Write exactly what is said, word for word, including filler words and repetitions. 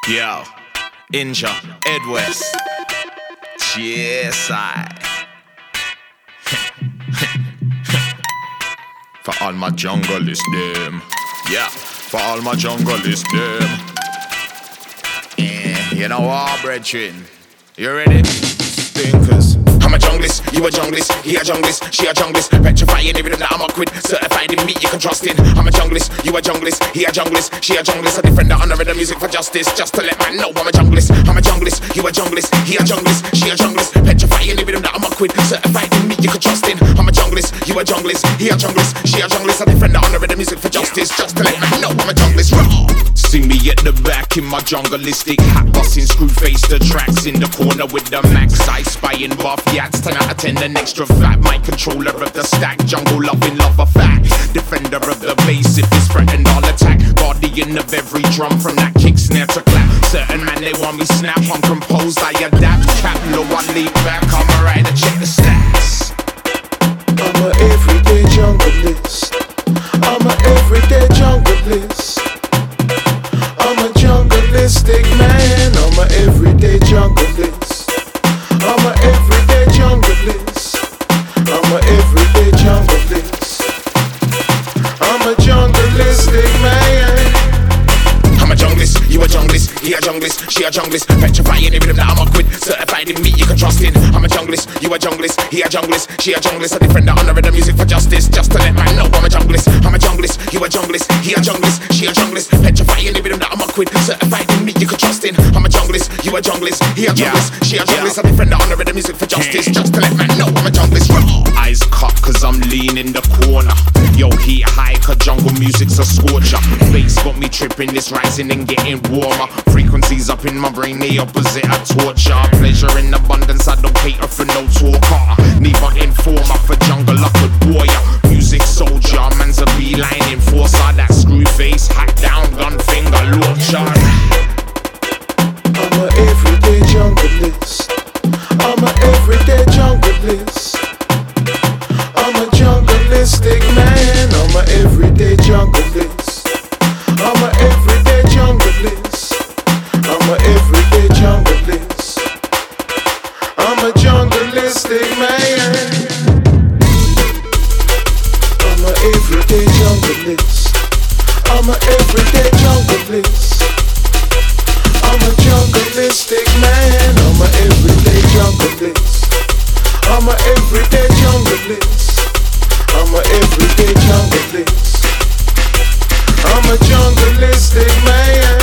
Yo, Inja, Ed West. Yes, I. For all my junglist them. Yeah, for all my junglist them. Yeah, you know what, brethren? You ready? Stinkers. I'm a junglist, you a junglist, he a junglist, she a junglist, petrifying every rhythm that I'm up with, certified in me you can trust in. I'm a junglist, you a junglist, he a junglist, she a junglist, a defender on the rhythm music for justice, just to let man know I'm a junglist. I'm a junglist, you a junglist, he a junglist, she a junglist, petrifying every rhythm that I'm up with, certified in me you can trust in. I'm a junglist, you a junglist, he a junglist, she a junglist, a defender on the rhythm music for justice, just to let man know I'm a junglist. See me at the back in my jungleistic hat, busting screw face the tracks in the corner with the max. I spying buff yats, ten out of ten, an extra fat. My controller of the stack, jungle loving lover fact. Defender of the bass, if it's threatened I'll attack. Guardian of every drum, from that kick snare to clap. Certain man they want me snap, I'm composed, I adapt. Cap low, I leap back, I'm a rider, check the stats. I'm a everyday jungleist. I'm a everyday jungleist. I'm a jungleistic man, I'm a everyday jungleist. I'm a everyday jungleist. I'm a everyday jungleist. I'm a jungleistic man. I'm a junglist, you a junglist, he a junglist, she a junglist, petrifying every rhythm that I'm up with, certified in me you can trust in. I'm a junglist, you a junglist, he a junglist, she a junglist, a defender on the rhythm music for justice, just to let man know I'm a junglist. I'm a junglist, you a junglist, he a junglist, she a junglist, petrifying every rhythm that I'm up with, certified in me you can trust in. I'm a junglist, you a junglist, he a junglist, she a junglist, a defender on the rhythm music for justice, just to let man know I'm a junglist. Eyes cut cause I'm lean in the corner. Yo, heat high cause jungle music's a scorcher. Bass got me tripping, this rising and getting warmer. Frequencies up in my brain, the opposite of torture. Pleasure in abundance, I don't cater for no talker. Neither informer for jungle, I could warrior. Music soldier, man's a beeline enforcer. That screw face, hack down, gun finger launcher. I'm a everyday jungleist. I'm a everyday jungleist. I'm a jungleistic man. I'm a everyday jungleist. I'm a everyday jungleist. I'm a everyday jungleist. I'm a jungleistic man. I'm a everyday jungleist. I'm a everyday jungleist. I'm a jungleistic man. I'm a everyday jungleist. I'm a everyday jungleist. I'm a everyday jungleist. I'm a jungleistic man.